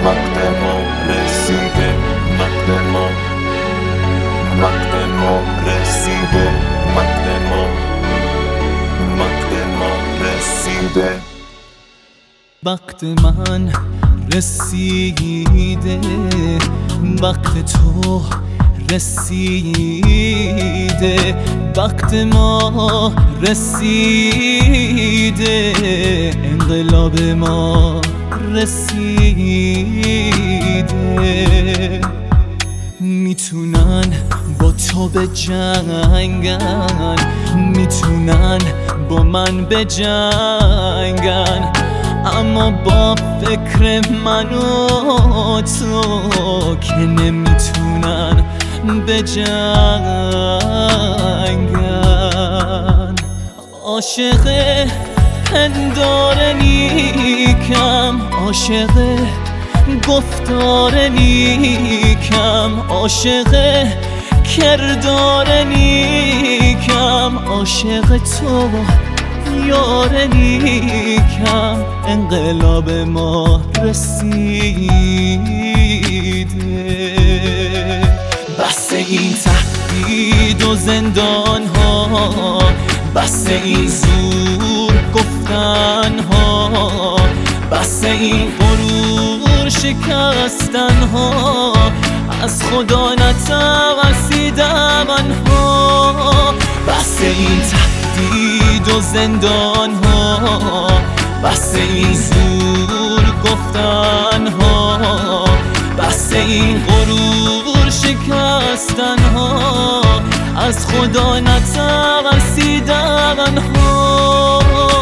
وقت ما رسیده، وقت ما، وقت ما رسیده، وقت ما، وقت ما رسیده. وقت من رسیده، وقت تو رسیده، وقت ما رسیده، انقلاب ما رسیده. میتونن با تو بجنگن، میتونن با من بجنگن، اما با فکر من و تو که نمیتونن بجنگن. عاشق پندار نیکم، عاشق گفتار نیکم، عاشق کردار نیکم، عاشق تو یار نیکم، انقلاب ما رسیده. بس این تهدید و زندان ها، بس این زور گفتن ها، بس این غرور شکستن ها، از خدا نترسیدم آنها. بس این تهدید و زندان ها، بس این زور گفتن ها، بس این غرور شکستن ها، از خدا نترسیدم آنها.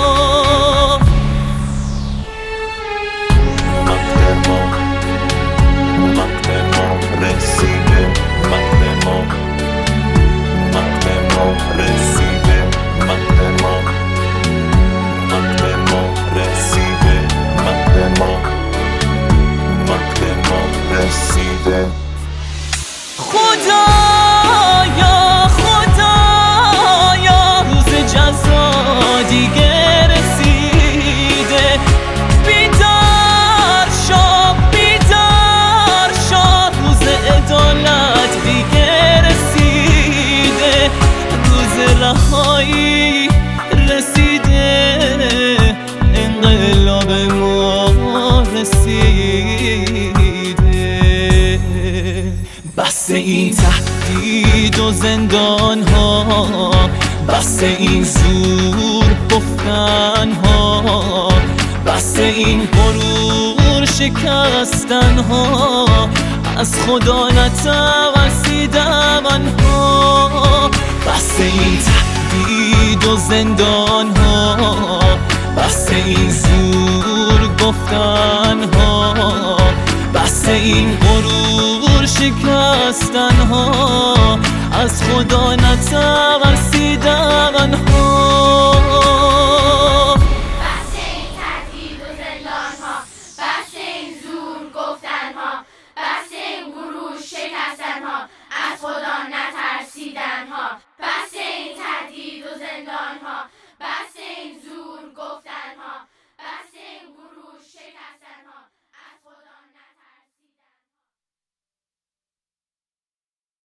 وقت ما، وقت ما رسیده، وقت ما، وقت ما رسیده، وقت ما، وقت ما رسیده، وقت ما، وقت ما رسیده. خدایا خدایا روز جزا دیگه رسیده، بیدار شو بیدار شو، روز عدالت دیگه رسیده، روز رهایی رسیده، انقلاب ما رسیده. بس این تهدید و زندان ها، بس این زور گفتن ها، بس این غرور شکستن ها، از خدا نترسیدم آنها. بس این تهدید و زندان ها، بس این زور گفتن ها، بس این غرور شکستن ها، از خدا